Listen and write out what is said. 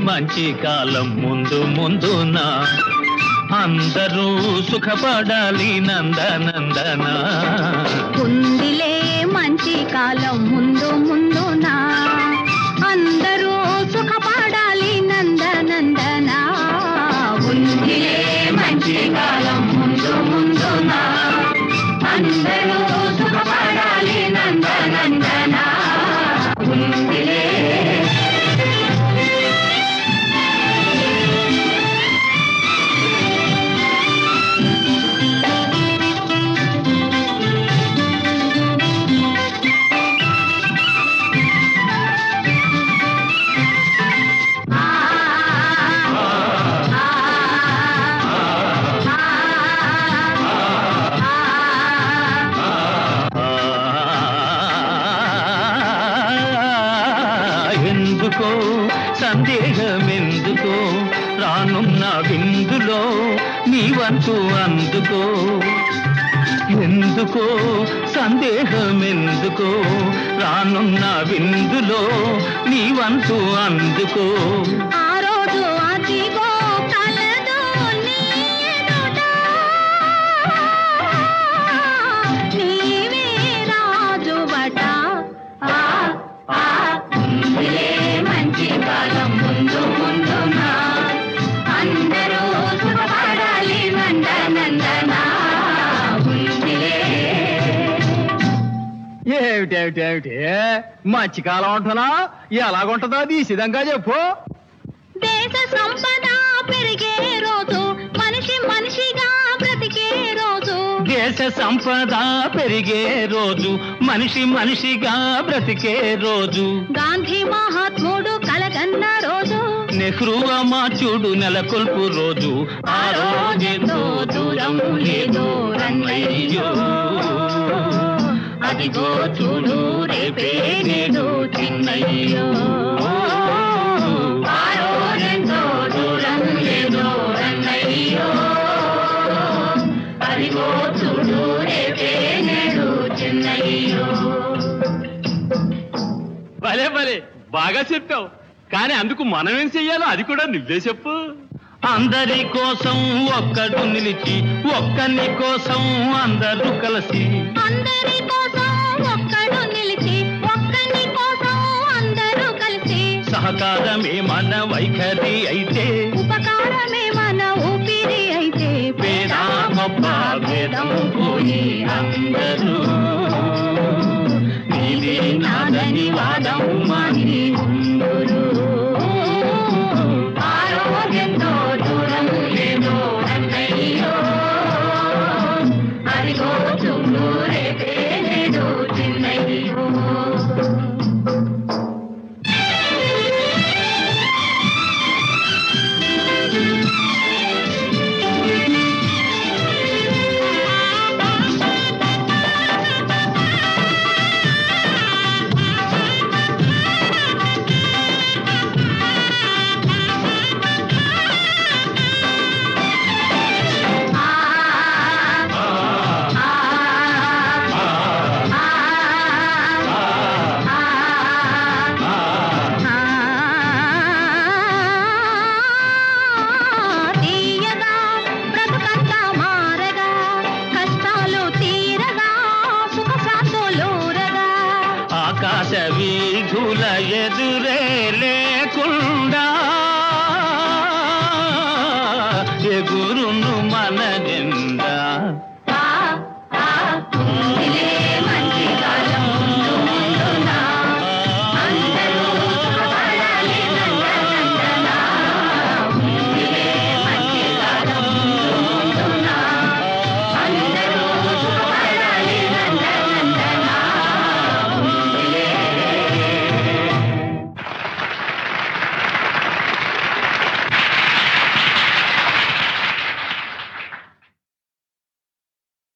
మంచి కాలం ముందు ముందునా అందరూ సుఖపడాలి నందనందన ఉందిలే మంచి కాలం ముందు ముందునా అందరూ సుఖపడాలి నందనందన ఉందిలే మంచి కాలం ముందు ముందునా అందరూ సుఖపడాలి నందనందన ఉందిలే. ఎందుకో సందేహమెందుకో రానున్న విందులో నీ వంతు అందుకో ఎందుకో సందేహమెందుకో రానున్న విందులో నీ వంతు అందుకో ఆ రోజు అదిగో కలదు నీ ఎదుట నీవే రాజువట ఉందిలే మంచి కాలం ముందు ముందునా అందరూ సుఖపడాలి నందనందన ఉందిలే. ఏమిటేమిటేమిటి మంచి కాలం ఉంటున్నా ఎలాగుంటుందో అది సిద్ధంగా చెప్పు. దేశ సంపద పెరిగే రోజు మనిషి మనిషిగా బ్రతికే రోజు దేశ సంపద పెరిగే రోజు మనిషి మనిషిగా బ్రతికే రోజు గాంధీ మహాత్ముడు కలగన్న రోజు నెహ్రూ అమాచుడు నెలకొల్పు రోజు ఆ రోజెంతో దూరం లేదు రన్నయ్యో అదిగో చూడు రేపే నేడు చిన్నయ్యో ఆ రోజెంతో దూరం లేదు రన్నయ్యో అదిగో చూడు రేపే నేడు చిన్నయ్యో. భలే భలే బాగా చెప్పావు, కానీ అందుకు మనం ఏం చెయ్యాలో అది కూడా నువ్వే చెప్పు. అందరి కోసం ఒక్కడు నిలిచి ఒక్కని కోసం అందరూ కలిసి అందరి కోసం ఒక్కడు నిలిచి ఒక్కని కోసం అందరూ కలిసి సహకారమే మన వైఖరి అయితే ఉపకారమే మన ఊపిరి అయితే పేద గొప్ప భేదం పోయి అందరూ నీది నాదని వాదం మాని ఉందురు ఆరోగ్యంతో దూరం లేదో అన్నయ్యో అదిగో చూడు రేపే నేడు చిన్నయ్యో. ఆకాశ వీధుల ఎదురే